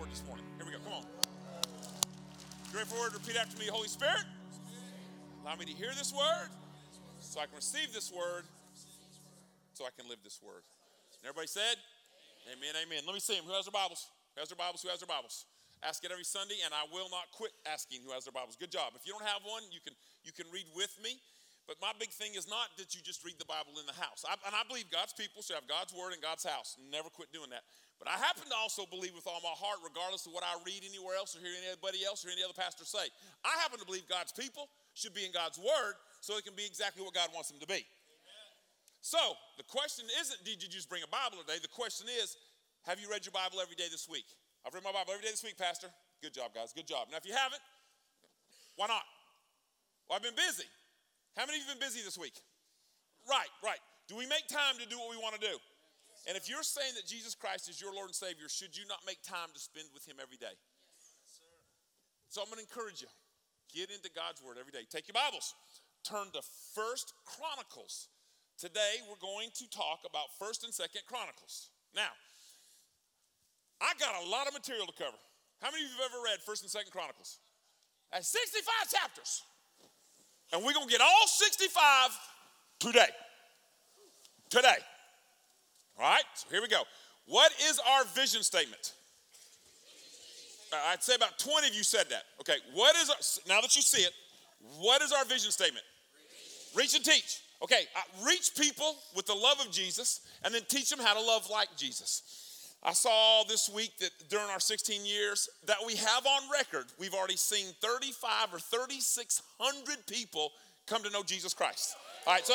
word this morning. Here we go. Come on. You ready for a word? Repeat after me. Holy Spirit, allow me to hear this word so I can receive this word so I can live this word. And everybody said, amen, amen. Let me see them. Who has their Bibles? Who has their Bibles? Who has their Bibles? Ask it every Sunday, and I will not quit asking who has their Bibles. Good job. If you don't have one, you can read with me. But my big thing is not that you just read the Bible in the house. And I believe God's people should have God's word in God's house. Never quit doing that. But I happen to also believe with all my heart, regardless of what I read anywhere else or hear anybody else or any other pastor say, I happen to believe God's people should be in God's word so it can be exactly what God wants them to be. Amen. So the question isn't, did you just bring a Bible today? The question is, have you read your Bible every day this week? I've read my Bible every day this week, Pastor. Good job, guys. Good job. Now, if you haven't, why not? Well, I've been busy. How many of you have been busy this week? Right. Do we make time to do what we want to do? And if you're saying that Jesus Christ is your Lord and Savior, should you not make time to spend with him every day? Yes, sir. So I'm going to encourage you. Get into God's word every day. Take your Bibles. Turn to 1 Chronicles. Today we're going to talk about 1 and 2 Chronicles. Now, I got a lot of material to cover. How many of you have ever read 1 and 2 Chronicles? That's 65 chapters. And we're going to get all 65 today. Today. All right, so here we go. What is our vision statement? I'd say about 20 of you said that. Okay, now that you see it, what is our vision statement? Reach and teach. Okay, reach people with the love of Jesus and then teach them how to love like Jesus. I saw this week that during our 16 years that we have on record, we've already seen 35 or 3,600 people come to know Jesus Christ. All right, so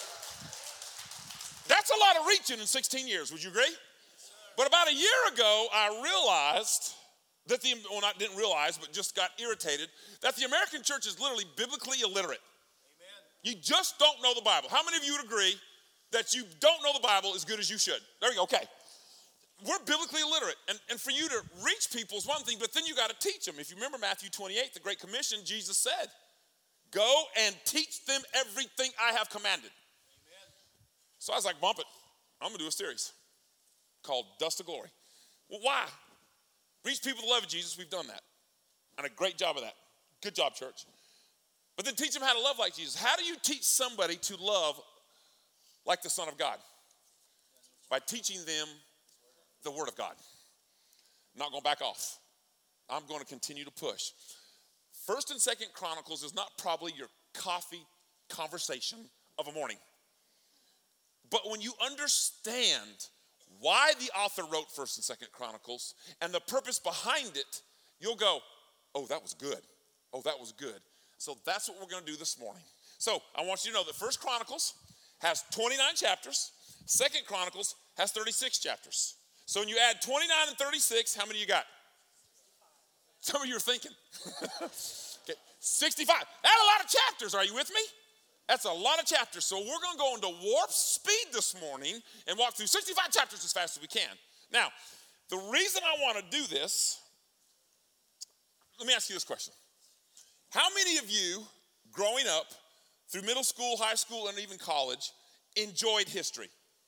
that's a lot of reaching in 16 years. Would you agree? But about a year ago, I realized that didn't realize, but just got irritated, that the American church is literally biblically illiterate. Amen. You just don't know the Bible. How many of you would agree that you don't know the Bible as good as you should? There you go, okay. We're biblically illiterate, and for you to reach people is one thing, but then you got to teach them. If you remember Matthew 28, the Great Commission, Jesus said, go and teach them everything I have commanded. Amen. So I was like, bump it. I'm going to do a series called Dust to Glory. Well, why? Reach people to love Jesus. We've done that. And a great job of that. Good job, church. But then teach them how to love like Jesus. How do you teach somebody to love like the Son of God? By teaching them the Word of God. I'm not going to back off. I'm going to continue to push. 1 and 2 Chronicles is not probably your coffee conversation of a morning. But when you understand why the author wrote 1 and 2 Chronicles and the purpose behind it, you'll go, oh, that was good. Oh, that was good. So that's what we're going to do this morning. So I want you to know that 1 Chronicles has 29 chapters. 2 Chronicles has 36 chapters. So when you add 29 and 36, how many you got? Some of you are thinking. Okay, 65. That's a lot of chapters. Are you with me? That's a lot of chapters. So we're going to go into warp speed this morning and walk through 65 chapters as fast as we can. Now, the reason I want to do this, let me ask you this question. How many of you growing up through middle school, high school, and even college enjoyed history?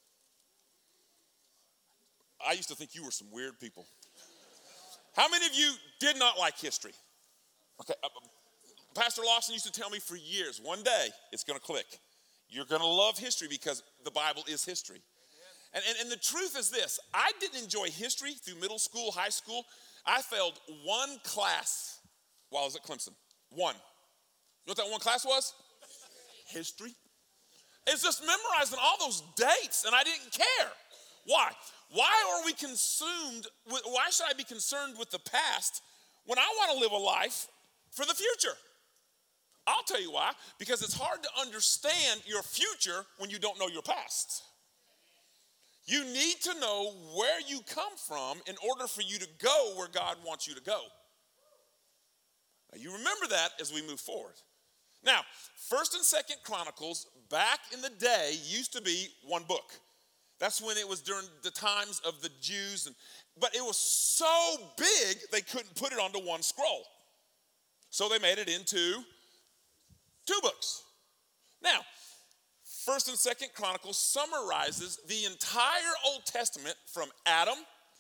I used to think you were some weird people. How many of you did not like history? Okay, Pastor Lawson used to tell me for years, one day it's going to click. You're going to love history because the Bible is history. And the truth is this, I didn't enjoy history through middle school, high school. I failed one class while I was at Clemson. One. You know what that one class was? History. It's just memorizing all those dates, and I didn't care. Why? Why should I be concerned with the past when I want to live a life for the future? I'll tell you why. Because it's hard to understand your future when you don't know your past. You need to know where you come from in order for you to go where God wants you to go. Now, you remember that as we move forward. Now, 1 and 2 Chronicles back in the day used to be one book. That's when it was during the times of the Jews. But it was so big, they couldn't put it onto one scroll. So they made it into 2 books. Now, 1 and 2 Chronicles summarizes the entire Old Testament from Adam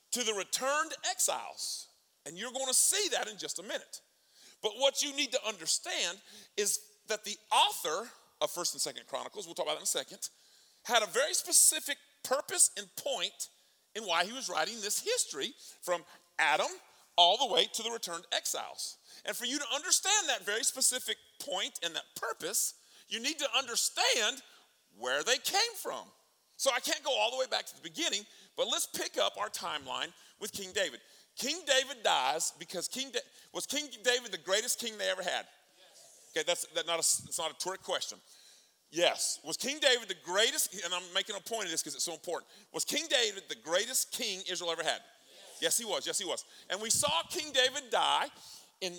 to the returned exiles. And you're going to see that in just a minute. But what you need to understand is that the author of 1st and 2nd Chronicles, we'll talk about that in a second, had a very specific purpose and point in why he was writing this history from Adam all the way to the returned exiles. And for you to understand that very specific point and that purpose, you need to understand where they came from. So I can't go all the way back to the beginning, but let's pick up our timeline with King David. King David dies because was King David the greatest king they ever had? Yes. Okay, that's not a trick question. Yes. Was King David the greatest, and I'm making a point of this because it's so important. Was King David the greatest king Israel ever had? Yes, he was. Yes, he was. And we saw King David die in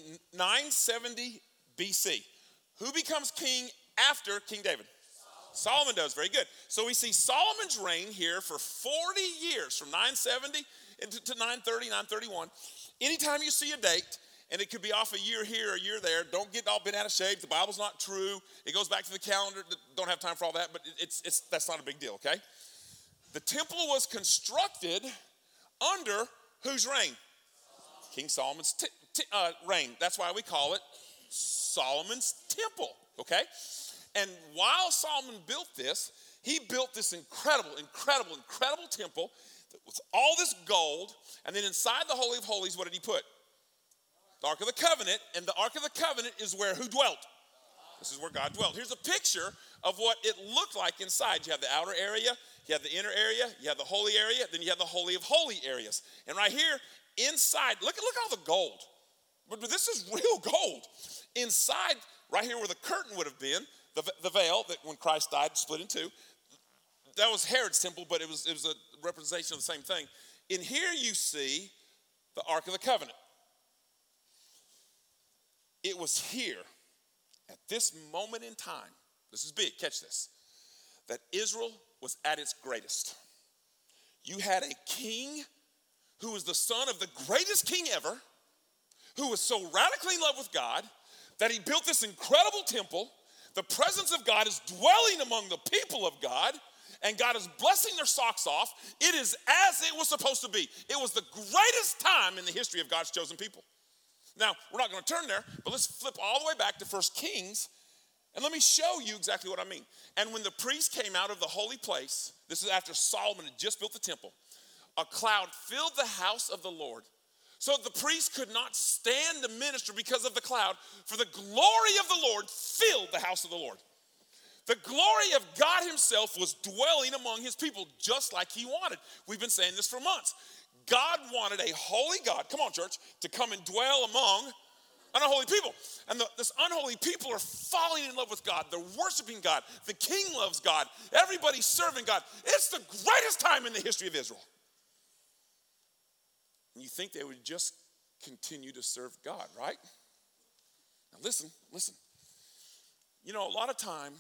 970 BC. Who becomes king after King David? Solomon does. Very good. So we see Solomon's reign here for 40 years, from 970 to 930, 931. Anytime you see a date, and it could be off a year here, a year there, don't get all bent out of shape. The Bible's not true. It goes back to the calendar. Don't have time for all that, but that's not a big deal, okay? The temple was constructed under whose reign? King Solomon's reign. That's why we call it Solomon's temple, okay? And while Solomon built this, he built this incredible temple with all this gold. And then inside the Holy of Holies, what did he put? The Ark of the Covenant. And the Ark of the Covenant is where who dwelt? This is where God dwelt. Here's a picture of what it looked like inside. You have the outer area, you have the inner area, you have the holy area, then you have the Holy of Holy areas. And right here, inside, look at all the gold. But this is real gold. Inside, right here where the curtain would have been, the veil that when Christ died split in two, that was Herod's temple, but it was a representation of the same thing. In here you see the Ark of the Covenant. It was here, at this moment in time, this is big, catch this, that Israel was at its greatest. You had a king who was the son of the greatest king ever, who was so radically in love with God that he built this incredible temple. The presence of God is dwelling among the people of God, and God is blessing their socks off. It is as it was supposed to be. It was the greatest time in the history of God's chosen people. Now, we're not going to turn there, but let's flip all the way back to 1 Kings, and let me show you exactly what I mean. And when the priest came out of the holy place, this is after Solomon had just built the temple, a cloud filled the house of the Lord. So the priest could not stand to minister because of the cloud, for the glory of the Lord filled the house of the Lord. The glory of God himself was dwelling among his people just like he wanted. We've been saying this for months. God wanted a holy God, come on church, to come and dwell among unholy people. And this unholy people are falling in love with God. They're worshiping God. The king loves God. Everybody's serving God. It's the greatest time in the history of Israel. And you think they would just continue to serve God, right? Now listen. You know, a lot of time,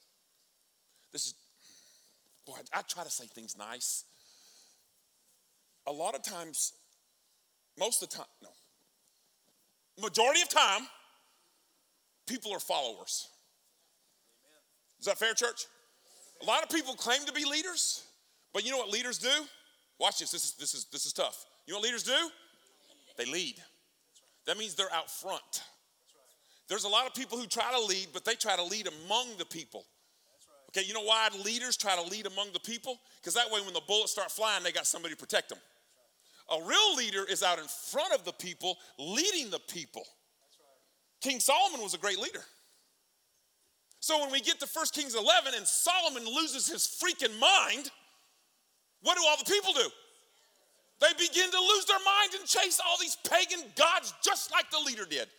I try to say things nice. A lot of times, majority of time, people are followers. Is that fair, church? A lot of people claim to be leaders, but you know what leaders do? Watch this. This is tough. You know what leaders do? They lead. That means they're out front. There's a lot of people who try to lead, but they try to lead among the people. Okay, you know why leaders try to lead among the people? Because that way when the bullets start flying, they got somebody to protect them. A real leader is out in front of the people, leading the people. King Solomon was a great leader. So when we get to 1 Kings 11 and Solomon loses his freaking mind, what do all the people do? They begin to lose their mind and chase all these pagan gods just like the leader did.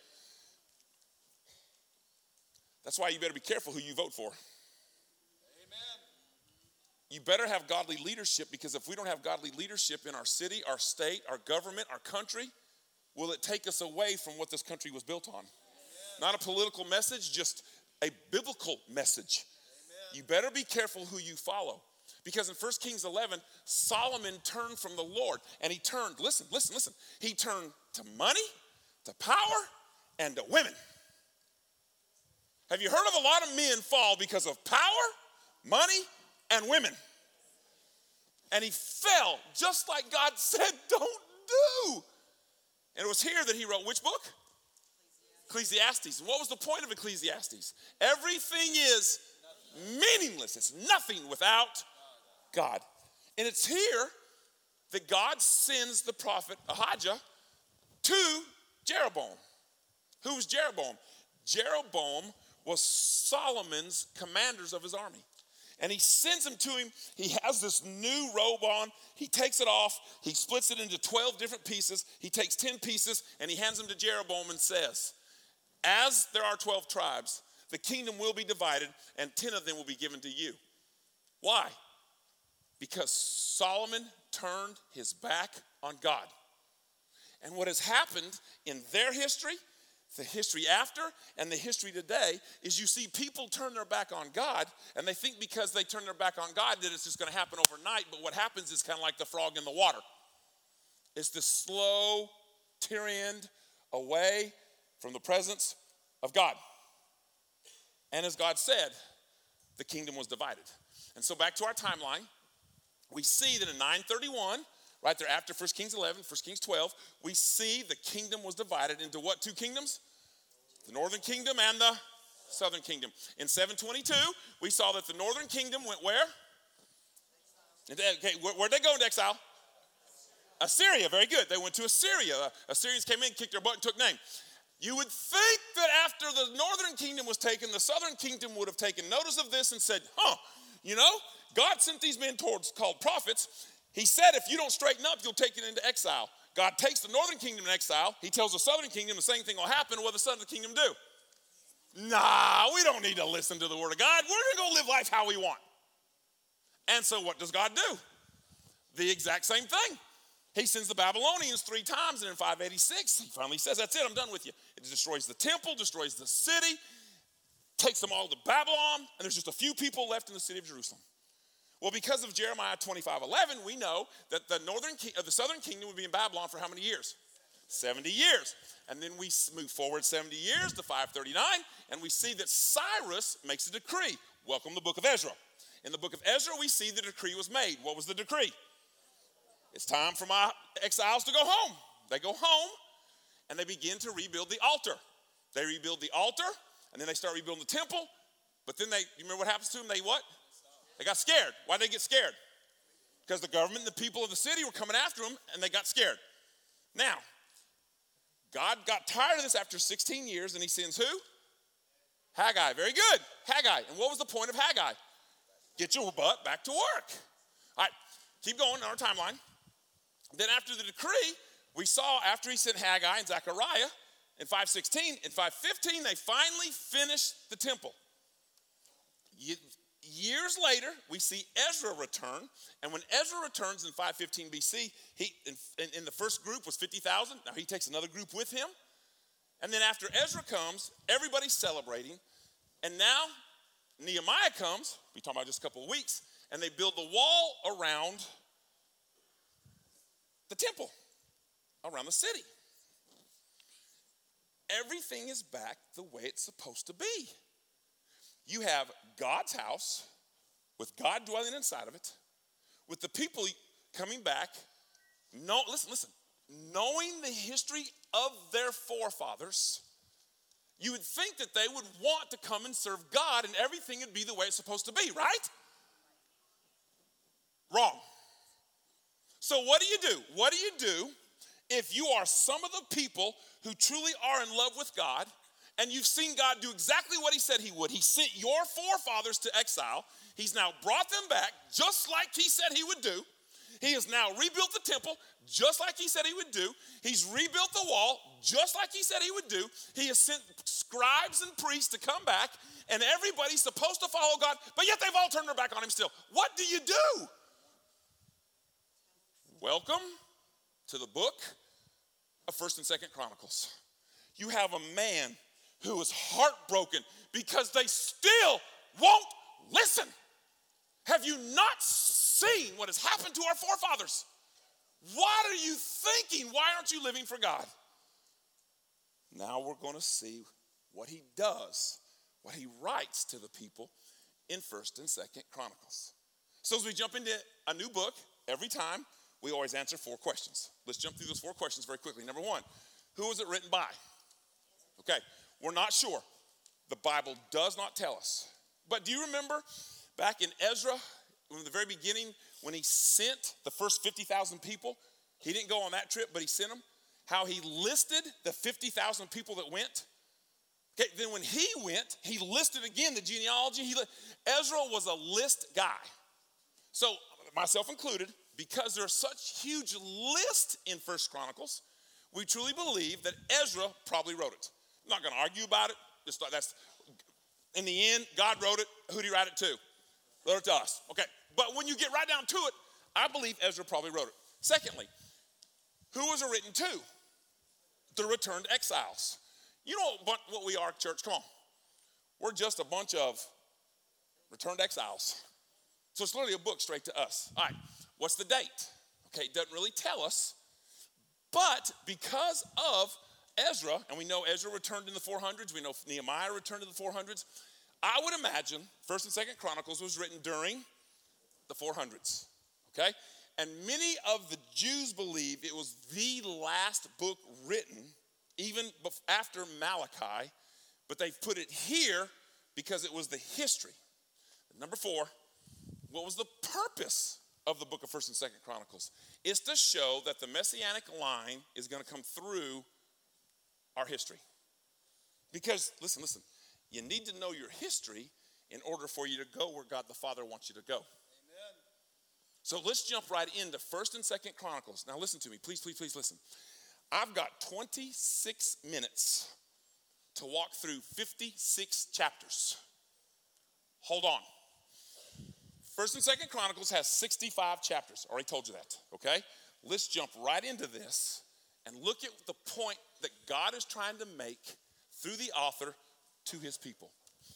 That's why you better be careful who you vote for. You better have godly leadership, because if we don't have godly leadership in our city, our state, our government, our country, will it take us away from what this country was built on? Amen. Not a political message, just a biblical message. Amen. You better be careful who you follow, because in 1 Kings 11, Solomon turned from the Lord, and he turned, listen, he turned to money, to power, and to women. Have you heard of a lot of men fall because of power, money, and women? And he fell just like God said, don't do. And it was here that he wrote which book? Ecclesiastes. And what was the point of Ecclesiastes? Everything is meaningless. It's nothing without God. And it's here that God sends the prophet Ahijah to Jeroboam. Who was Jeroboam? Jeroboam was Solomon's commanders of his army. And he sends him to him. He has this new robe on. He takes it off. He splits it into 12 different pieces. He takes 10 pieces and he hands them to Jeroboam and says, as there are 12 tribes, the kingdom will be divided and 10 of them will be given to you. Why? Because Solomon turned his back on God. And what has happened in their history, the history after, and the history today, is you see people turn their back on God, and they think because they turn their back on God that it's just going to happen overnight, but what happens is kind of like the frog in the water. It's the slow tyranny away from the presence of God. And as God said, the kingdom was divided. And so back to our timeline, we see that in 931, right there after 1 Kings 11, 1 Kings 12, we see the kingdom was divided into what two kingdoms? The northern kingdom and the southern kingdom. In 722, we saw that the northern kingdom went where? Okay, where'd they go into exile? Assyria, very good. They went to Assyria. Assyrians came in, kicked their butt, and took name. You would think that after the northern kingdom was taken, the southern kingdom would have taken notice of this and said, God sent these men called prophets. He said, if you don't straighten up, you'll take it into exile. God takes the northern kingdom in exile. He tells the southern kingdom the same thing will happen. What does the southern kingdom do? Nah, we don't need to listen to the word of God. We're going to go live life how we want. And so what does God do? The exact same thing. He sends the Babylonians 3 times, and in 586, he finally says, that's it, I'm done with you. It destroys the temple, destroys the city, takes them all to Babylon, and there's just a few people left in the city of Jerusalem. Well, because of Jeremiah 25:11, we know that the southern kingdom would be in Babylon for how many years? 70 years. And then we move forward 70 years to 539, and we see that Cyrus makes a decree. Welcome the book of Ezra. In the book of Ezra, we see the decree was made. What was the decree? It's time for my exiles to go home. They go home, and they begin to rebuild the altar. They rebuild the altar, and then they start rebuilding the temple. But then you remember what happens to them? They what? They got scared. Why did they get scared? Because the government and the people of the city were coming after them, and they got scared. Now, God got tired of this after 16 years, and he sends who? Haggai. Very good. Haggai. And what was the point of Haggai? Get your butt back to work. All right, keep going on our timeline. Then after the decree, we saw after he sent Haggai and Zechariah in 516, in 515, they finally finished the temple. Years later, we see Ezra return, and when Ezra returns in 515 BC, he in the first group was 50,000. Now he takes another group with him, and then after Ezra comes, everybody's celebrating, and now Nehemiah comes. We're talking about just a couple of weeks, and they build the wall around the temple, around the city. Everything is back the way it's supposed to be. You have God's house with God dwelling inside of it, with the people coming back. Listen, knowing the history of their forefathers, you would think that they would want to come and serve God and everything would be the way it's supposed to be, right? Wrong. So what do? What do you do if you are some of the people who truly are in love with God and you've seen God do exactly what he said he would? He sent your forefathers to exile. He's now brought them back just like he said he would do. He has now rebuilt the temple just like he said he would do. He's rebuilt the wall just like he said he would do. He has sent scribes and priests to come back, and everybody's supposed to follow God, but yet they've all turned their back on him still. What do you do? Welcome to the book of 1st and 2nd Chronicles. You have a man who is heartbroken because they still won't listen. Have you not seen what has happened to our forefathers? What are you thinking? Why aren't you living for God? Now we're going to see what he does, what he writes to the people in 1st and 2nd Chronicles. So as we jump into a new book, every time, we always answer 4 questions. Let's jump through those 4 questions very quickly. Number 1, who was it written by? Okay, we're not sure. The Bible does not tell us. But do you remember back in Ezra, in the very beginning, when he sent the first 50,000 people? He didn't go on that trip, but he sent them. How he listed the 50,000 people that went. Okay, then when he went, he listed again the genealogy. Ezra was a list guy. So, myself included, because there's such huge list in First Chronicles, we truly believe that Ezra probably wrote it. I'm not going to argue about it. That's in the end, God wrote it. Who did he write it to? Wrote it to us. Okay, but when you get right down to it, I believe Ezra probably wrote it. Secondly, who was it written to? The returned exiles. You know what we are, church? Come on. We're just a bunch of returned exiles. So it's literally a book straight to us. All right, what's the date? Okay, it doesn't really tell us. But because of Ezra, and we know Ezra returned in the 400s, we know Nehemiah returned in the 400s, I would imagine 1st and 2nd Chronicles was written during the 400s, okay? And many of the Jews believe it was the last book written, even after Malachi, but they've put it here because it was the history. Number 4, what was the purpose of the book of 1st and 2nd Chronicles? It's to show that the Messianic line is going to come through our history. Because, listen, you need to know your history in order for you to go where God the Father wants you to go. Amen. So let's jump right into 1st and 2nd Chronicles. Now listen to me, please listen. I've got 26 minutes to walk through 56 chapters. Hold on. 1st and 2nd Chronicles has 65 chapters. Already told you that, okay? Let's jump right into this and look at the point that God is trying to make through the author to his people.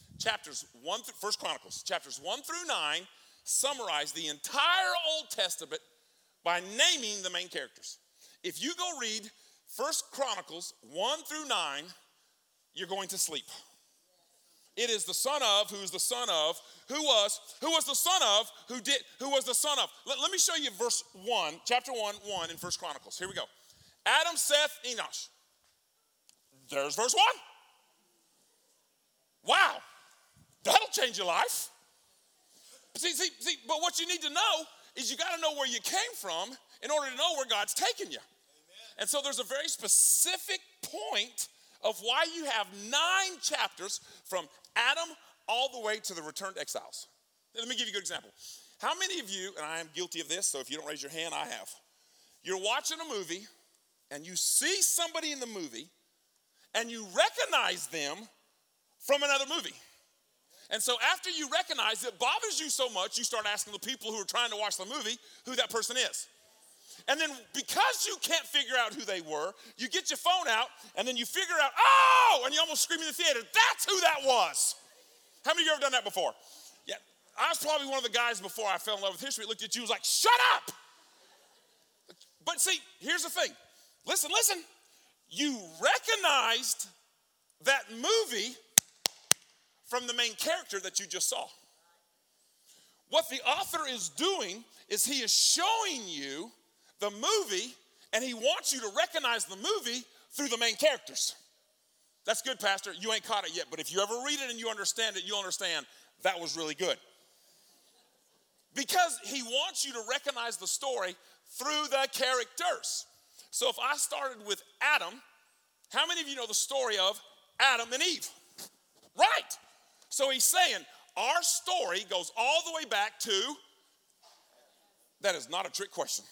First Chronicles, chapters 1 through 9 summarize the entire Old Testament by naming the main characters. If you go read 1 Chronicles 1 through 9, you're going to sleep. It is the son of, who is the son of, who was the son of, who was the son of. Let me show you verse 1, chapter 1 in 1 Chronicles. Here we go. Adam, Seth, Enosh. There's verse 1. Wow, that'll change your life. See, but what you need to know is you got to know where you came from in order to know where God's taken you. Amen. And so there's a very specific point of why you have 9 chapters from Adam all the way to the returned exiles. Let me give you a good example. How many of you, and I am guilty of this, so if you don't raise your hand, I have. You're watching a movie and you see somebody in the movie and you recognize them from another movie. And so after you recognize it bothers you so much, you start asking the people who are trying to watch the movie who that person is. And then because you can't figure out who they were, you get your phone out and then you figure out, oh, and you almost scream in the theater, that's who that was. How many of you ever done that before? Yeah, I was probably one of the guys before I fell in love with history, looked at you and was like, shut up. But see, here's the thing. Listen. You recognized that movie from the main character that you just saw. What the author is doing is he is showing you the movie, and he wants you to recognize the movie through the main characters. That's good, Pastor. You ain't caught it yet, but if you ever read it and you understand it, you'll understand that was really good. Because he wants you to recognize the story through the characters. So if I started with Adam, how many of you know the story of Adam and Eve? Right. So he's saying our story goes all the way back to, that is not a trick question.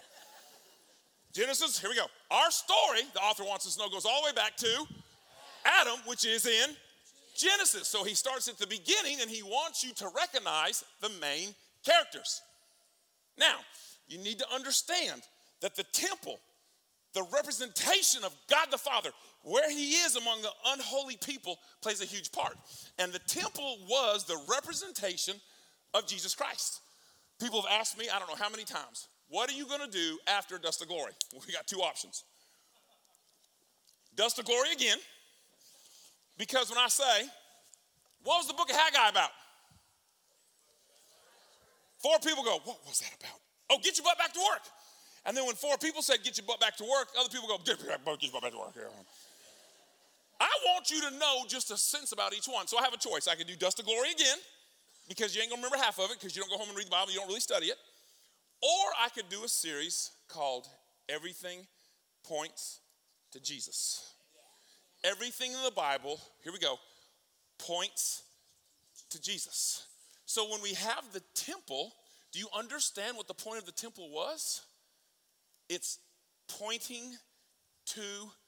Genesis, here we go. Our story, the author wants us to know, goes all the way back to Adam, which is in Genesis. So he starts at the beginning and he wants you to recognize the main characters. Now, you need to understand that the temple, the representation of God the Father, where he is among the unholy people, plays a huge part. And the temple was the representation of Jesus Christ. People have asked me, I don't know how many times, what are you going to do after Dust to Glory? Well, we got 2 options. Dust to Glory again, because when I say, what was the book of Haggai about? 4 people go, what was that about? Oh, get your butt back to work. And then when 4 people said, get your butt back to work, other people go, get your butt back to work. I want you to know just a sense about each one. So I have a choice. I could do Dust to Glory again, because you ain't going to remember half of it, because you don't go home and read the Bible, you don't really study it. Or I could do a series called Everything Points to Jesus. Everything in the Bible, here we go, points to Jesus. So when we have the temple, do you understand what the point of the temple was? It's pointing to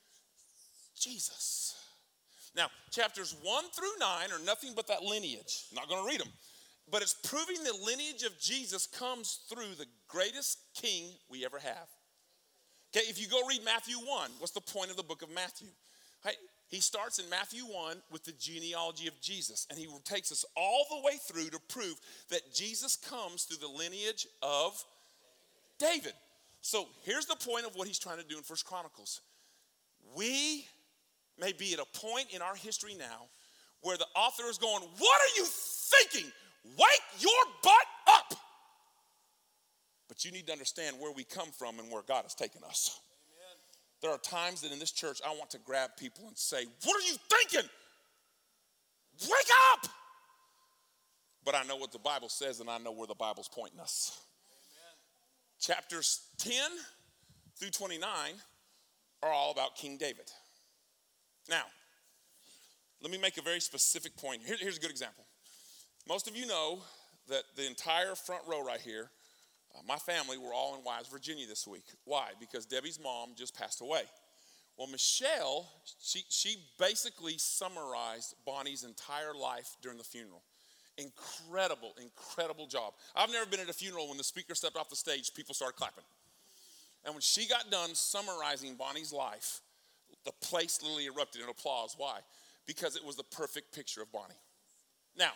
Jesus. Now, chapters 1 through 9 are nothing but that lineage. I'm not going to read them. But it's proving the lineage of Jesus comes through the greatest king we ever have. Okay, if you go read Matthew 1, what's the point of the book of Matthew? Right? He starts in Matthew 1 with the genealogy of Jesus, and he takes us all the way through to prove that Jesus comes through the lineage of David. So here's the point of what he's trying to do in 1 Chronicles. We may be at a point in our history now where the author is going, what are you thinking? Wake your butt up. But you need to understand where we come from and where God has taken us. Amen. There are times that in this church I want to grab people and say, what are you thinking? Wake up. But I know what the Bible says, and I know where the Bible's pointing us. Amen. Chapters 10 through 29 are all about King David. Now, let me make a very specific point. Here's a good example. Most of you know that the entire front row right here, my family were all in Wise, Virginia this week. Why? Because Debbie's mom just passed away. Well, Michelle, she basically summarized Bonnie's entire life during the funeral. Incredible job. I've never been at a funeral when the speaker stepped off the stage, people started clapping. And when she got done summarizing Bonnie's life, the place literally erupted in applause. Why? Because it was the perfect picture of Bonnie. Now,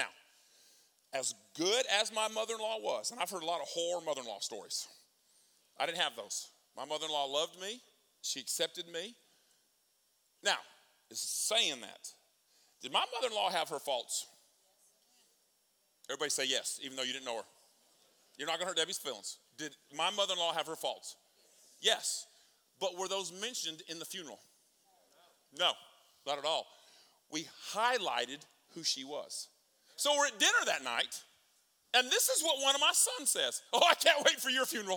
as good as my mother-in-law was, and I've heard a lot of horror mother-in-law stories. I didn't have those. My mother-in-law loved me. She accepted me. Now, it's saying that. Did my mother-in-law have her faults? Everybody say yes, even though you didn't know her. You're not going to hurt Debbie's feelings. Did my mother-in-law have her faults? Yes. But were those mentioned in the funeral? No, not at all. We highlighted who she was. So we're at dinner that night, and this is what one of my sons says. Oh, I can't wait for your funeral.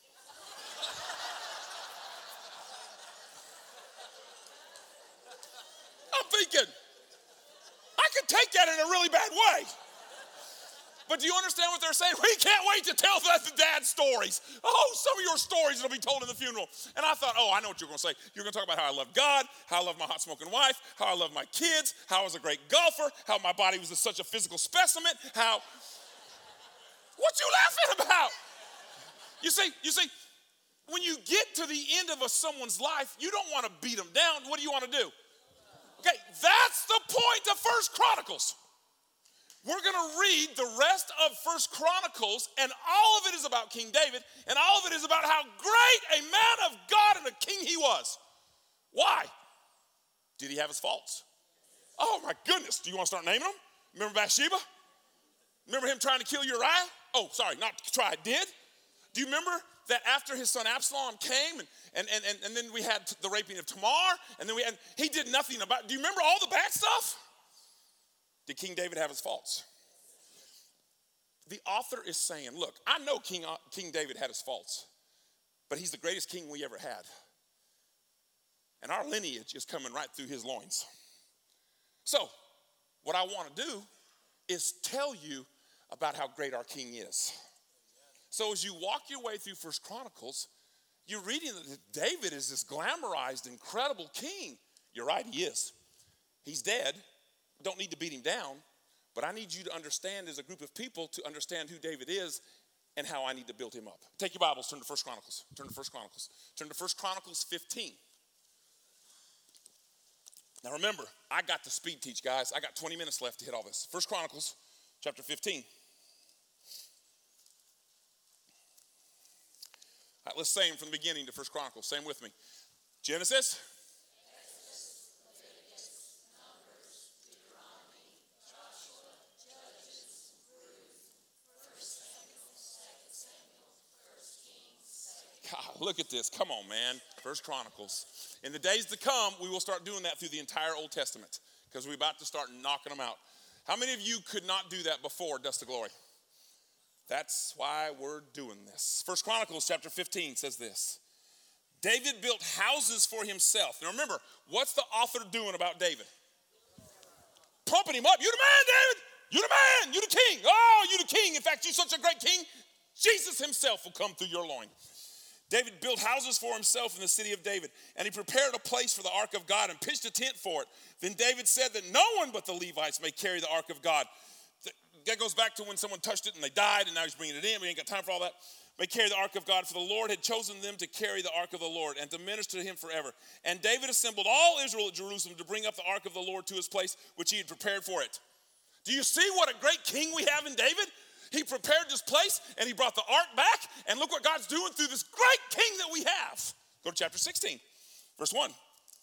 I'm thinking, I could take that in a really bad way. But do you understand what they're saying? We can't wait to tell the dad stories. Oh, some of your stories will be told in the funeral. And I thought, I know what you're going to say. You're going to talk about how I love God, how I love my hot smoking wife, how I love my kids, how I was a great golfer, how my body was such a physical specimen, how... What you laughing about? You see, when you get to the end of someone's life, you don't want to beat them down. What do you want to do? Okay, that's the point of 1 Chronicles. We're going to read the rest of 1 Chronicles, and all of it is about King David, and all of it is about how great a man of God and a king he was. Why? Did he have his faults? Oh, my goodness. Do you want to start naming them? Remember Bathsheba? Remember him trying to kill Uriah? Oh, sorry, not try, did. Do you remember that after his son Absalom came, and then we had the raping of Tamar, and then he did nothing about it. Do you remember all the bad stuff? Did King David have his faults? The author is saying, look, I know King David had his faults, but he's the greatest king we ever had. And our lineage is coming right through his loins. So, what I want to do is tell you about how great our king is. So as you walk your way through 1 Chronicles, you're reading that David is this glamorized, incredible king. You're right, he is. He's dead. Don't need to beat him down, but I need you to understand as a group of people to understand who David is and how I need to build him up. Take your Bibles, turn to 1 Chronicles. Turn to 1 Chronicles 15. Now remember, I got to speed teach, guys. I got 20 minutes left to hit all this. 1 Chronicles chapter 15. All right, let's say them from the beginning to 1 Chronicles. Say them with me. Genesis. look at this. Come on, man. First Chronicles. In the days to come, we will start doing that through the entire Old Testament because we're about to start knocking them out. How many of you could not do that before Dust to Glory? That's why we're doing this. First Chronicles chapter 15 says this. David built houses for himself. Now remember, what's the author doing about David? Pumping him up. You the man, David. You the man. You the king. Oh, you the king. In fact, you're such a great king. Jesus himself will come through your loin. David built houses for himself in the city of David, and he prepared a place for the ark of God and pitched a tent for it. Then David said that no one but the Levites may carry the ark of God. That goes back to when someone touched it and they died, and now he's bringing it in. We ain't got time for all that. May carry the ark of God, for the Lord had chosen them to carry the ark of the Lord and to minister to him forever. And David assembled all Israel at Jerusalem to bring up the ark of the Lord to his place, which he had prepared for it. Do you see what a great king we have in David? He prepared this place, and he brought the ark back, and look what God's doing through this great king that we have. Go to chapter 16, verse 1.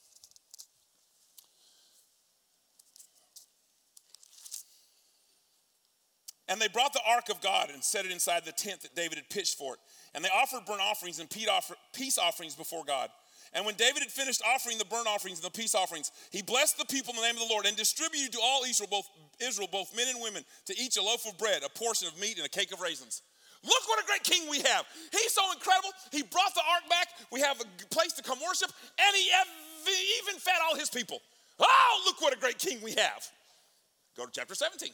And they brought the ark of God and set it inside the tent that David had pitched for it. And they offered burnt offerings and peace offerings before God. And when David had finished offering the burnt offerings and the peace offerings, he blessed the people in the name of the Lord and distributed to all Israel, both men and women, to each a loaf of bread, a portion of meat, and a cake of raisins. Look what a great king we have. He's so incredible. He brought the ark back. We have a place to come worship, and he even fed all his people. Oh, look what a great king we have. Go to chapter 17.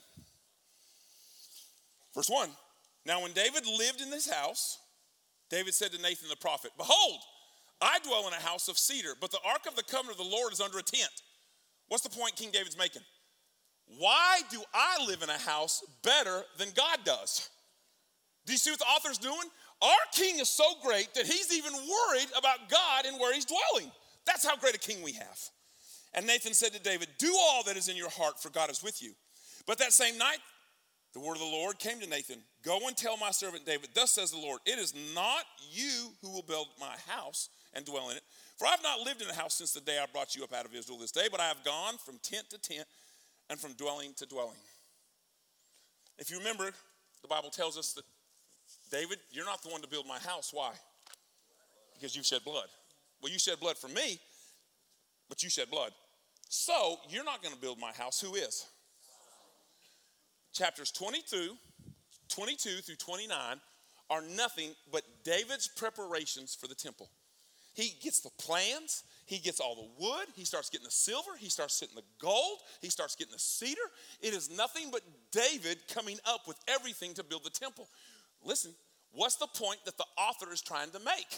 Verse 1, now when David lived in this house, David said to Nathan the prophet, behold, I dwell in a house of cedar, but the ark of the covenant of the Lord is under a tent. What's the point King David's making? Why do I live in a house better than God does? Do you see what the author's doing? Our king is so great that he's even worried about God and where he's dwelling. That's how great a king we have. And Nathan said to David, do all that is in your heart, for God is with you. But that same night, the word of the Lord came to Nathan, go and tell my servant David, thus says the Lord, it is not you who will build my house and dwell in it. For I have not lived in a house since the day I brought you up out of Israel this day, but I have gone from tent to tent and from dwelling to dwelling. If you remember, the Bible tells us that, David, you're not the one to build my house. Why? Because you've shed blood. Well, you shed blood for me, but you shed blood. So you're not going to build my house. Who is? Chapters 22 through 29 are nothing but David's preparations for the temple. He gets the plans, he gets all the wood, he starts getting the silver, he starts getting the gold, he starts getting the cedar. It is nothing but David coming up with everything to build the temple. Listen, what's the point that the author is trying to make?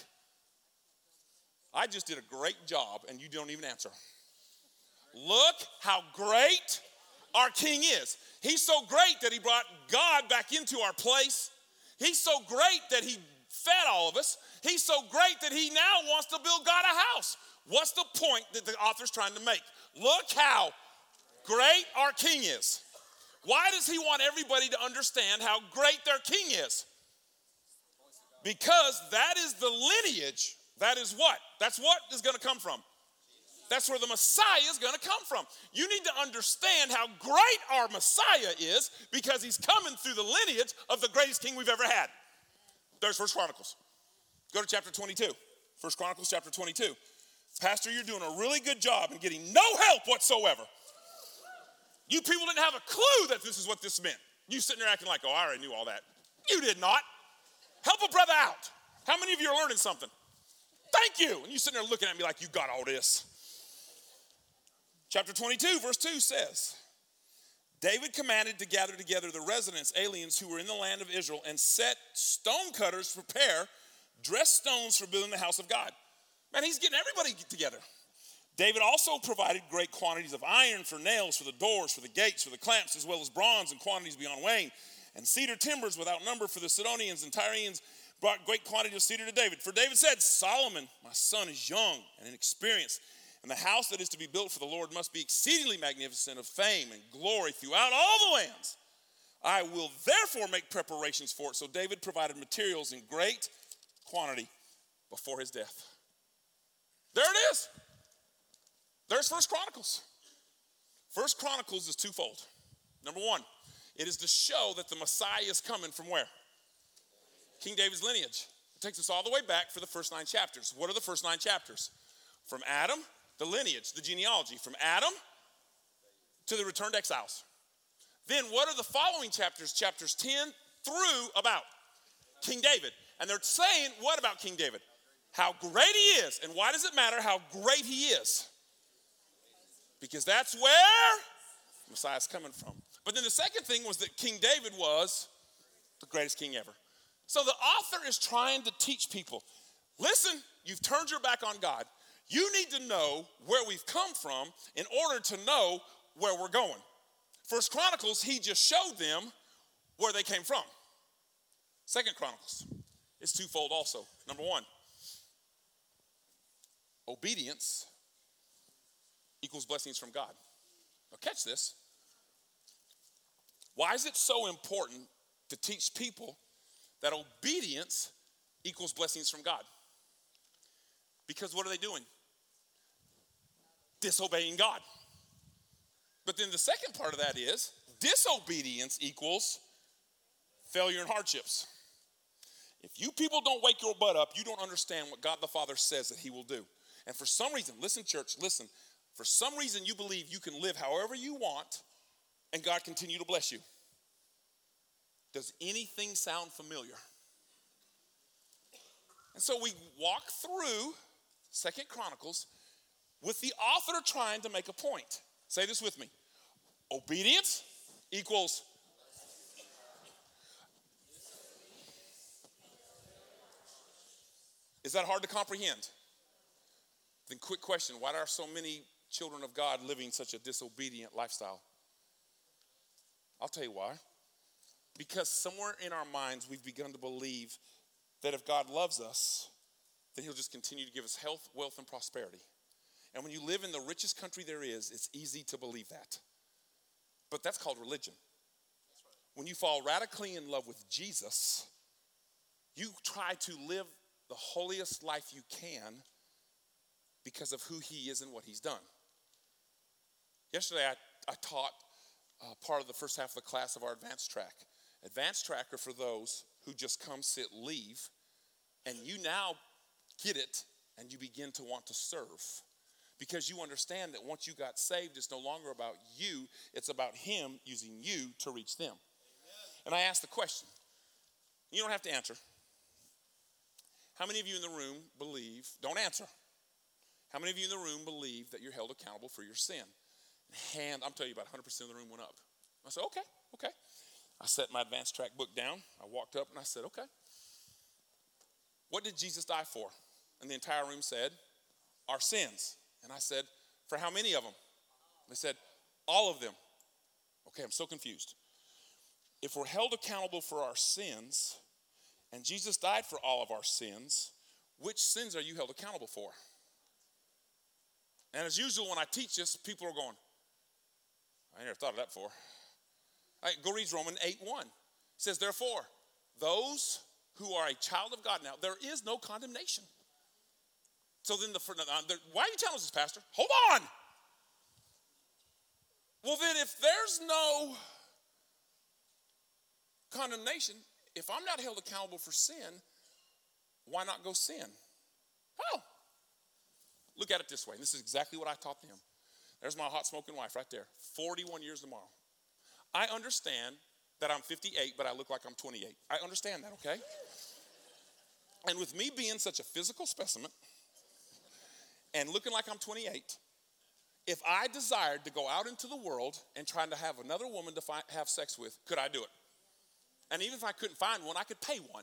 I just did a great job and you don't even answer. Look how great our king is. He's so great that he brought God back into our place. He's so great that he fed all of us. He's so great that he now wants to build God a house. What's the point that the author's trying to make? Look how great our king is. Why does he want everybody to understand how great their king is? Because that is the lineage. That is what? That's what is going to come from. That's where the Messiah is going to come from. You need to understand how great our Messiah is because he's coming through the lineage of the greatest king we've ever had. There's 1 Chronicles. Go to chapter 22. 1 Chronicles chapter 22. Pastor, you're doing a really good job in getting no help whatsoever. You people didn't have a clue that this is what this meant. You sitting there acting like, oh, I already knew all that. You did not. Help a brother out. How many of you are learning something? Thank you. And you sitting there looking at me like you got all this. Chapter 22, verse 2 says, David commanded to gather together the residents, aliens who were in the land of Israel, and set stone cutters to prepare dressed stones for building the house of God. Man, he's getting everybody together. David also provided great quantities of iron for nails, for the doors, for the gates, for the clamps, as well as bronze in quantities beyond weighing, and cedar timbers without number for the Sidonians and Tyrians brought great quantity of cedar to David. For David said, Solomon, my son, is young and inexperienced, and the house that is to be built for the Lord must be exceedingly magnificent, of fame and glory throughout all the lands. I will therefore make preparations for it. So David provided materials in great quantity before his death. There it is. There's 1 Chronicles. 1 Chronicles is twofold. Number one, it is to show that the Messiah is coming from where? King David's lineage. It takes us all the way back for the first 9 chapters. What are the first 9 chapters? From Adam, the lineage, the genealogy. From Adam to the returned exiles. Then what are the following chapters? Chapters 10 through about King David. And they're saying, what about King David? How great he is. And why does it matter how great he is? Because that's where Messiah's coming from. But then the second thing was that King David was the greatest king ever. So the author is trying to teach people, listen, you've turned your back on God. You need to know where we've come from in order to know where we're going. First Chronicles, he just showed them where they came from. Second Chronicles is twofold also. Number 1, obedience equals blessings from God. Now catch this. Why is it so important to teach people that obedience equals blessings from God? Because what are they doing? Disobeying God. But then the second part of that is disobedience equals failure and hardships. If you people don't wake your butt up, you don't understand what God the Father says that he will do. And for some reason, listen church, listen. For some reason you believe you can live however you want and God continue to bless you. Does anything sound familiar? And so we walk through 2 Chronicles with the author trying to make a point. Say this with me. Obedience equals. Is that hard to comprehend? Then quick question, why are so many children of God living such a disobedient lifestyle? I'll tell you why. Because somewhere in our minds we've begun to believe that if God loves us, then he'll just continue to give us health, wealth, and prosperity. And when you live in the richest country there is, it's easy to believe that. But that's called religion. When you fall radically in love with Jesus, you try to live the holiest life you can because of who he is and what he's done. Yesterday I taught part of the first half of the class of our advanced track. Advanced track are for those who just come, sit, leave, and you now get it and you begin to want to serve. Because you understand that once you got saved, it's no longer about you, it's about him using you to reach them. Amen. And I asked the question. You don't have to answer. How many of you in the room believe, don't answer. How many of you in the room believe that you're held accountable for your sin? And I'm telling you, about 100% of the room went up. I said, okay. I set my advanced track book down. I walked up and I said, okay. What did Jesus die for? And the entire room said, our sins. And I said, for how many of them? They said, all of them. Okay, I'm so confused. If we're held accountable for our sins, and Jesus died for all of our sins, which sins are you held accountable for? And as usual, when I teach this, people are going, I never thought of that before. All right, go read Romans 8:1. It says, therefore, those who are a child of God now, there is no condemnation. So then, why are you telling us this, Pastor? Hold on. Well, then if there's no condemnation, if I'm not held accountable for sin, why not go sin? Oh, look at it this way. And this is exactly what I taught them. There's my hot smoking wife right there. 41 years tomorrow. I understand that I'm 58, but I look like I'm 28. I understand that, okay? And with me being such a physical specimen and looking like I'm 28, if I desired to go out into the world and trying to have another woman to have sex with, could I do it? And even if I couldn't find one, I could pay one.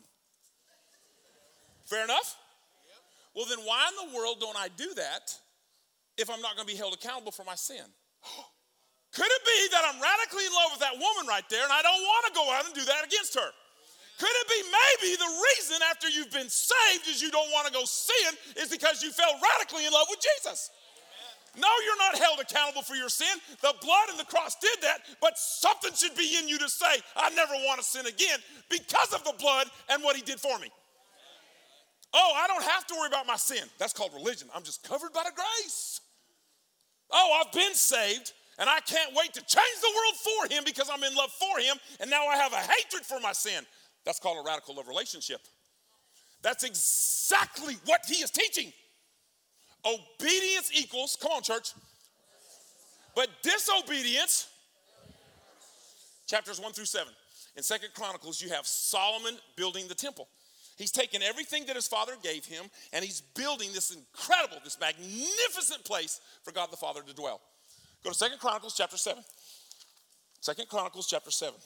Fair enough? Well, then why in the world don't I do that if I'm not going to be held accountable for my sin? Could it be that I'm radically in love with that woman right there and I don't want to go out and do that against her? Could it be maybe the reason after you've been saved is you don't want to go sin is because you fell radically in love with Jesus? No, you're not held accountable for your sin. The blood and the cross did that, but something should be in you to say, I never want to sin again because of the blood and what he did for me. Oh, I don't have to worry about my sin. That's called religion. I'm just covered by the grace. Oh, I've been saved, and I can't wait to change the world for him because I'm in love for him, and now I have a hatred for my sin. That's called a radical love relationship. That's exactly what he is teaching. Obedience equals, come on, church. But disobedience, chapters 1 through 7. In 2 Chronicles, you have Solomon building the temple. He's taken everything that his father gave him, and he's building this incredible, this magnificent place for God the Father to dwell. Go to 2 Chronicles chapter 7. 2 Chronicles chapter 7.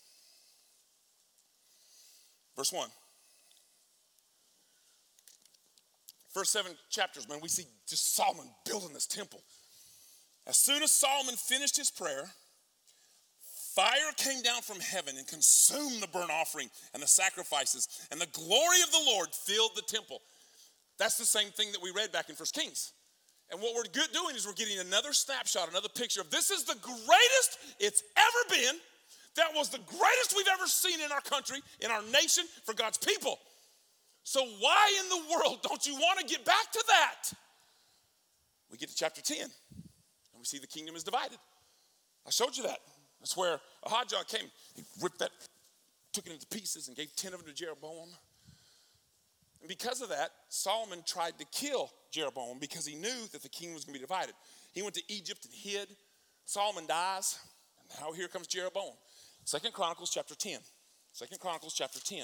Verse 1. First 7 chapters, man, we see just Solomon building this temple. As soon as Solomon finished his prayer, fire came down from heaven and consumed the burnt offering and the sacrifices, and the glory of the Lord filled the temple. That's the same thing that we read back in 1 Kings. And what we're doing is we're getting another snapshot, another picture of this is the greatest it's ever been. That was the greatest we've ever seen in our country, in our nation, for God's people. So why in the world don't you want to get back to that? We get to chapter 10, and we see the kingdom is divided. I showed you that. That's where Ahijah came. He ripped that, took it into pieces, and gave 10 of them to Jeroboam. And because of that, Solomon tried to kill Jeroboam because he knew that the kingdom was going to be divided. He went to Egypt and hid. Solomon dies, and now here comes Jeroboam. 2 Chronicles chapter 10. 2 Chronicles chapter 10.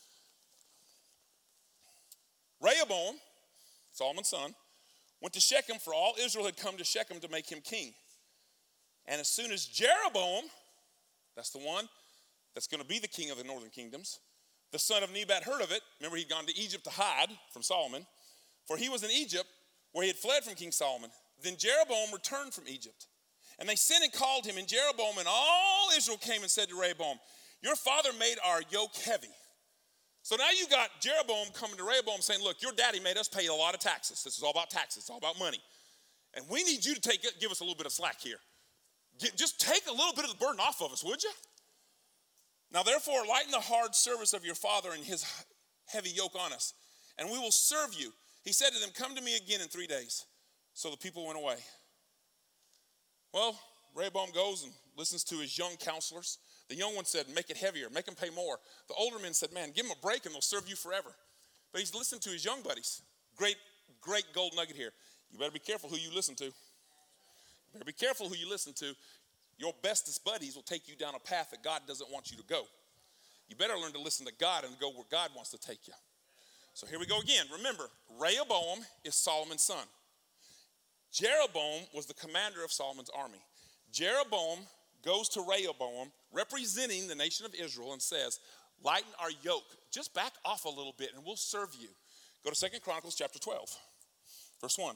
Rehoboam, Solomon's son, went to Shechem, for all Israel had come to Shechem to make him king. And as soon as Jeroboam, that's the one that's going to be the king of the northern kingdoms, the son of Nebat heard of it. Remember, he'd gone to Egypt to hide from Solomon, for he was in Egypt where he had fled from King Solomon. Then Jeroboam returned from Egypt. And they sent and called him, and Jeroboam and all Israel came and said to Rehoboam, your father made our yoke heavy. So now you got Jeroboam coming to Rehoboam saying, look, your daddy made us pay a lot of taxes. This is all about taxes. It's all about money. And we need you to give us a little bit of slack here. Just take a little bit of the burden off of us, would you? Now therefore, lighten the hard service of your father and his heavy yoke on us, and we will serve you. He said to them, come to me again in 3 days. So the people went away. Well, Rehoboam goes and listens to his young counselors. The young one said, make it heavier, make them pay more. The older men said, man, give them a break and they'll serve you forever. But he's listened to his young buddies. Great gold nugget here. You better be careful who you listen to. You better be careful who you listen to. Your bestest buddies will take you down a path that God doesn't want you to go. You better learn to listen to God and go where God wants to take you. So here we go again. Remember, Rehoboam is Solomon's son. Jeroboam was the commander of Solomon's army. Jeroboam goes to Rehoboam, representing the nation of Israel, and says, lighten our yoke. Just back off a little bit and we'll serve you. Go to 2 Chronicles chapter 12, verse 1.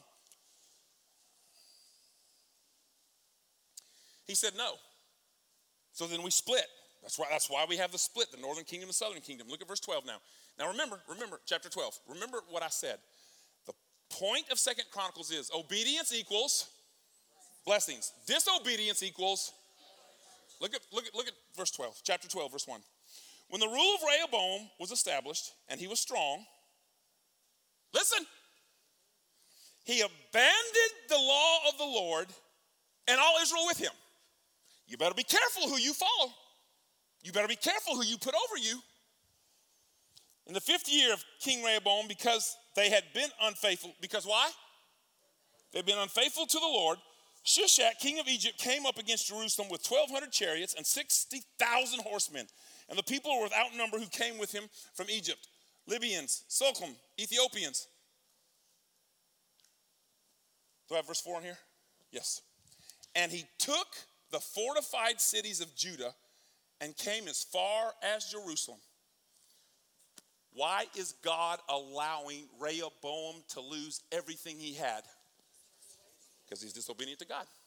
He said no. So then we split. That's why we have the split, the northern kingdom and southern kingdom. Look at verse 12 now. Now remember, chapter 12. Remember what I said. The point of 2 Chronicles is obedience equals blessings. Disobedience equals, look at verse 12, chapter 12, verse 1. When the rule of Rehoboam was established and he was strong, listen, he abandoned the law of the Lord and all Israel with him. You better be careful who you follow. You better be careful who you put over you. In the 5th year of King Rehoboam, because they had been unfaithful, because why? They'd been unfaithful to the Lord. Shishak, king of Egypt, came up against Jerusalem with 1,200 chariots and 60,000 horsemen. And the people were without number who came with him from Egypt. Libyans, Sukkim, Ethiopians. Do I have verse 4 in here? Yes. And he took the fortified cities of Judah and came as far as Jerusalem. Why is God allowing Rehoboam to lose everything he had? Because he's disobedient to God.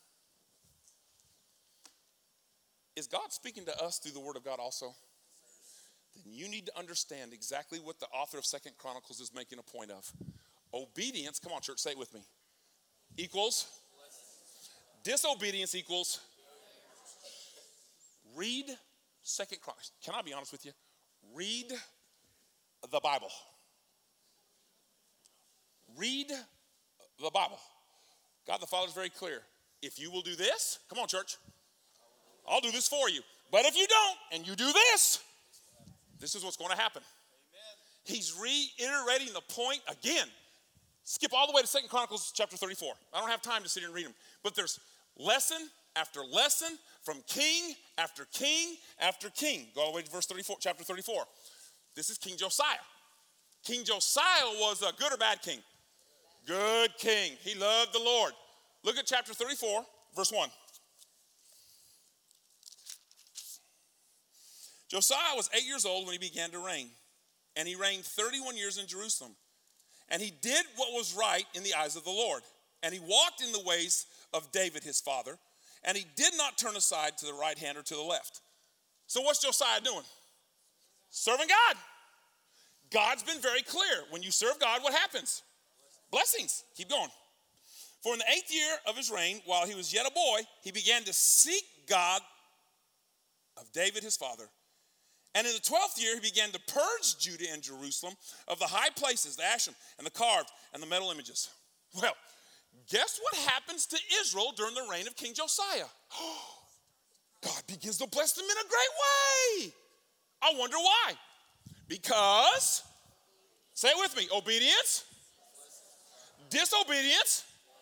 Is God speaking to us through the word of God also? Then you need to understand exactly what the author of 2 Chronicles is making a point of. Obedience, come on church, say it with me, equals disobedience equals. Read 2 Chronicles. Can I be honest with you? Read the Bible. Read the Bible. God the Father is very clear. If you will do this, come on church, I'll do this for you. But if you don't and you do this, this is what's going to happen. Amen. he's reiterating the point again. Skip all the way to 2 Chronicles chapter 34. I don't have time to sit here and read them. But there's lesson after lesson from king after king after king. Go all the way to verse 34, chapter 34. This is King Josiah. King Josiah was a good or bad king? Good king. He loved the Lord. Look at chapter 34, verse 1. Josiah was 8 years old when he began to reign, and he reigned 31 years in Jerusalem. And he did what was right in the eyes of the Lord, and he walked in the ways of David his father, and he did not turn aside to the right hand or to the left. So what's Josiah doing? Serving God. God's been very clear. When you serve God, what happens? Blessings. Keep going. For in the 8th year of his reign, while he was yet a boy, he began to seek God of David his father. And in the 12th year, he began to purge Judah and Jerusalem of the high places, the Asherim, and the carved, and the metal images. Well, guess what happens to Israel during the reign of King Josiah? God begins to bless them in a great way. I wonder why. Because, say it with me, obedience, disobedience.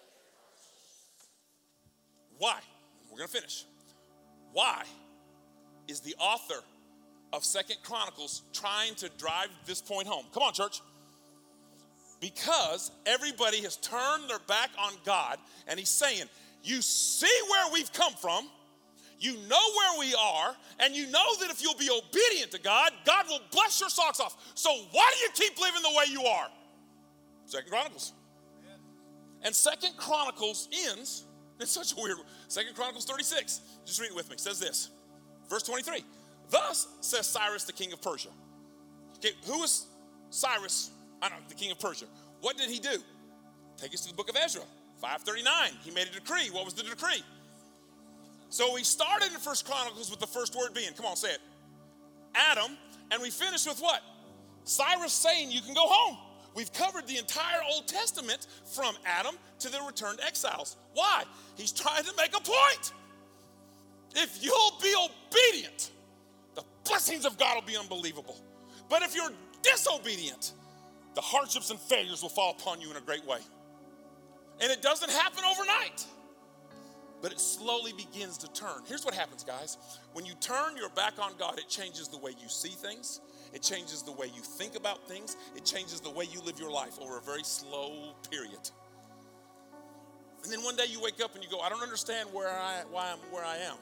Why? We're going to finish. Why is the author of 2 Chronicles trying to drive this point home? Come on, church. Because everybody has turned their back on God, and he's saying, you see where we've come from, you know where we are, and you know that if you'll be obedient to God, God will bless your socks off. So why do you keep living the way you are? 2 Chronicles. And 2 Chronicles ends, it's such a weird one. 2 Chronicles 36, just read it with me. It says this, verse 23. Thus says Cyrus, the king of Persia. Okay, who is Cyrus? The king of Persia. What did he do? Take us to the book of Ezra, 539. He made a decree. What was the decree? So we started in 1 Chronicles with the first word being, come on, say it, Adam, and we finished with what? Cyrus saying you can go home. We've covered the entire Old Testament from Adam to the returned exiles. Why? He's trying to make a point. If you'll be obedient, the blessings of God will be unbelievable. But if you're disobedient, the hardships and failures will fall upon you in a great way. And it doesn't happen overnight, but it slowly begins to turn. Here's what happens, guys. When you turn your back on God, it changes the way you see things. It changes the way you think about things. It changes the way you live your life over a very slow period. And then one day you wake up and you go, I don't understand why I'm where I am.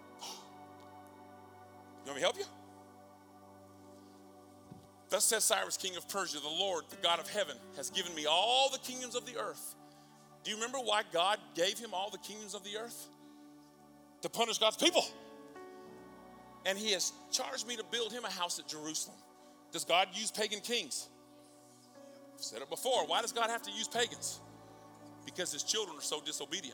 You want me to help you? Thus says Cyrus, king of Persia, the Lord, the God of heaven, has given me all the kingdoms of the earth. Do you remember why God gave him all the kingdoms of the earth? To punish God's people. And he has charged me to build him a house at Jerusalem. Does God use pagan kings? I've said it before. Why does God have to use pagans? Because his children are so disobedient.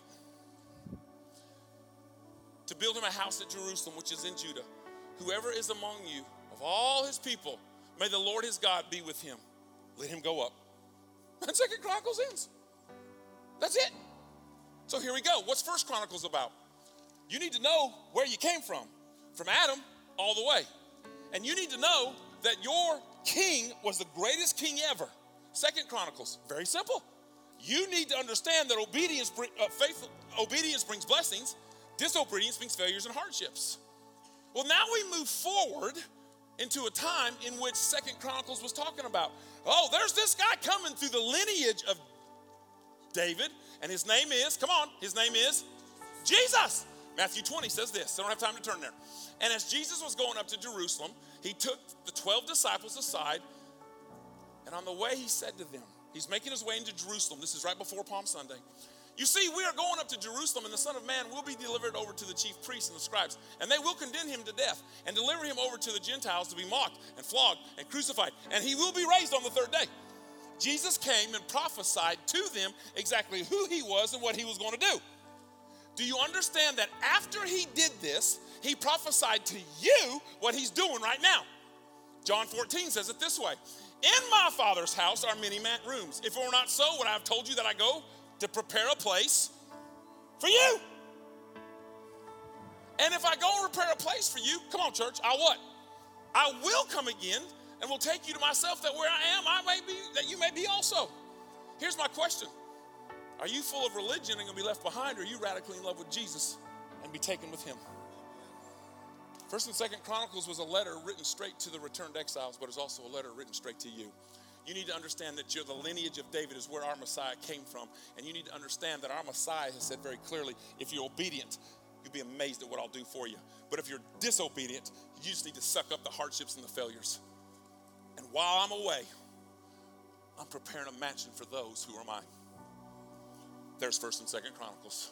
To build him a house at Jerusalem, which is in Judah. Whoever is among you, of all his people, may the Lord his God be with him. Let him go up. And 2 Chronicles ends. That's it. So here we go. What's 1 Chronicles about? You need to know where you came from Adam all the way. And you need to know that your king was the greatest king ever. 2 Chronicles, very simple. You need to understand that obedience brings blessings. Disobedience brings failures and hardships. Well, now we move forward into a time in which 2 Chronicles was talking about. Oh, there's this guy coming through the lineage of David, and his name is, come on, his name is Jesus. Matthew 20 says this. I don't have time to turn there. And as Jesus was going up to Jerusalem, he took the 12 disciples aside, and on the way he said to them, he's making his way into Jerusalem. This is right before Palm Sunday. You see, we are going up to Jerusalem, and the Son of Man will be delivered over to the chief priests and the scribes, and they will condemn him to death and deliver him over to the Gentiles to be mocked and flogged and crucified, and he will be raised on the third day. Jesus came and prophesied to them exactly who he was and what he was going to do. Do you understand that after he did this, he prophesied to you what he's doing right now? John 14 says it this way. In my Father's house are many rooms. If it were not so, would I have told you that I go to prepare a place for you? And if I go and prepare a place for you, come on, church, I what? I will come again and will take you to myself, that where I am, that you may be also. Here's my question. Are you full of religion and going to be left behind, or are you radically in love with Jesus and be taken with him? 1st and 2nd Chronicles was a letter written straight to the returned exiles, but it's also a letter written straight to you. You need to understand that the lineage of David is where our Messiah came from. And you need to understand that our Messiah has said very clearly, if you're obedient, you'll be amazed at what I'll do for you. But if you're disobedient, you just need to suck up the hardships and the failures. And while I'm away, I'm preparing a mansion for those who are mine. There's 1st and 2nd Chronicles.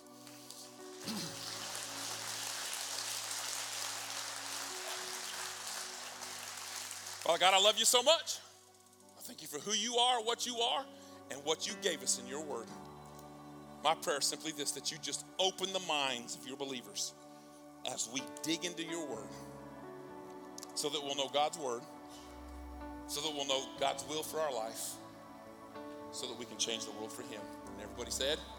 Father God, I love you so much. I thank you for who you are, what you are, and what you gave us in your word. My prayer is simply this, that you just open the minds of your believers as we dig into your word, so that we'll know God's word, so that we'll know God's will for our life, so that we can change the world for him. And everybody said...